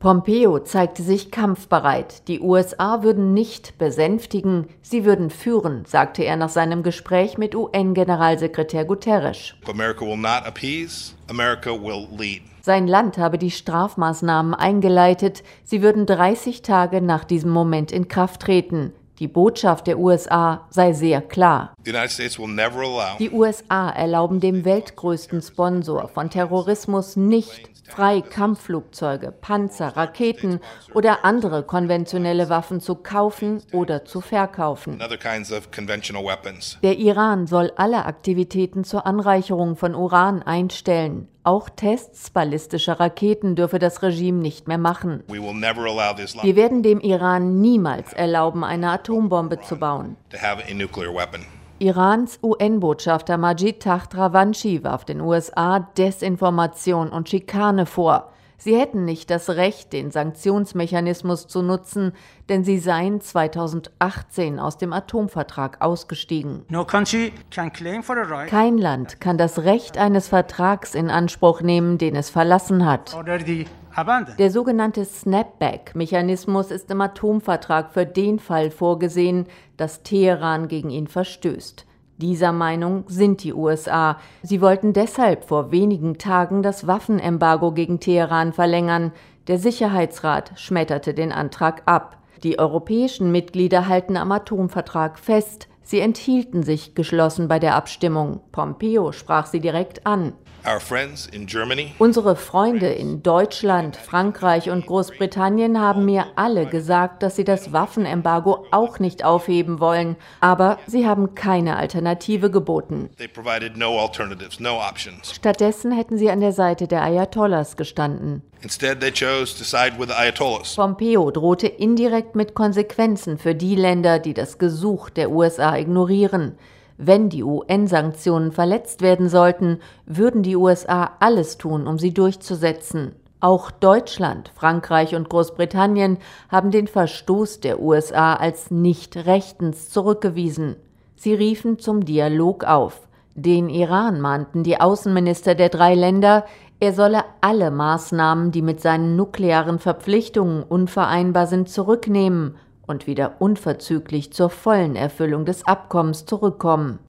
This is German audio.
Pompeo zeigte sich kampfbereit. Die USA würden nicht besänftigen, sie würden führen, sagte er nach seinem Gespräch mit UN-Generalsekretär Guterres. America will not appease, America will lead. Sein Land habe die Strafmaßnahmen eingeleitet, sie würden 30 Tage nach diesem Moment in Kraft treten. Die Botschaft der USA sei sehr klar. Die USA erlauben dem weltgrößten Sponsor von Terrorismus nicht, frei Kampfflugzeuge, Panzer, Raketen oder andere konventionelle Waffen zu kaufen oder zu verkaufen. Der Iran soll alle Aktivitäten zur Anreicherung von Uran einstellen. Auch Tests ballistischer Raketen dürfe das Regime nicht mehr machen. Wir werden dem Iran niemals erlauben, eine Atombombe zu bauen. Irans UN-Botschafter Majid Takht Ravanchi warf den USA Desinformation und Schikane vor. Sie hätten nicht das Recht, den Sanktionsmechanismus zu nutzen, denn sie seien 2018 aus dem Atomvertrag ausgestiegen. Kein Land kann das Recht eines Vertrags in Anspruch nehmen, den es verlassen hat. Der sogenannte Snapback-Mechanismus ist im Atomvertrag für den Fall vorgesehen, dass Teheran gegen ihn verstößt. Dieser Meinung sind die USA. Sie wollten deshalb vor wenigen Tagen das Waffenembargo gegen Teheran verlängern. Der Sicherheitsrat schmetterte den Antrag ab. Die europäischen Mitglieder halten am Atomvertrag fest. Sie enthielten sich geschlossen bei der Abstimmung. Pompeo sprach sie direkt an. Unsere Freunde in Deutschland, Frankreich und Großbritannien haben mir alle gesagt, dass sie das Waffenembargo auch nicht aufheben wollen, aber sie haben keine Alternative geboten. Stattdessen hätten sie an der Seite der Ayatollahs gestanden. Pompeo drohte indirekt mit Konsequenzen für die Länder, die das Gesuch der USA ignorieren. Wenn die UN-Sanktionen verletzt werden sollten, würden die USA alles tun, um sie durchzusetzen. Auch Deutschland, Frankreich und Großbritannien haben den Verstoß der USA als nicht rechtens zurückgewiesen. Sie riefen zum Dialog auf. Den Iran mahnten die Außenminister der 3 Länder, er solle alle Maßnahmen, die mit seinen nuklearen Verpflichtungen unvereinbar sind, zurücknehmen und wieder unverzüglich zur vollen Erfüllung des Abkommens zurückkommen.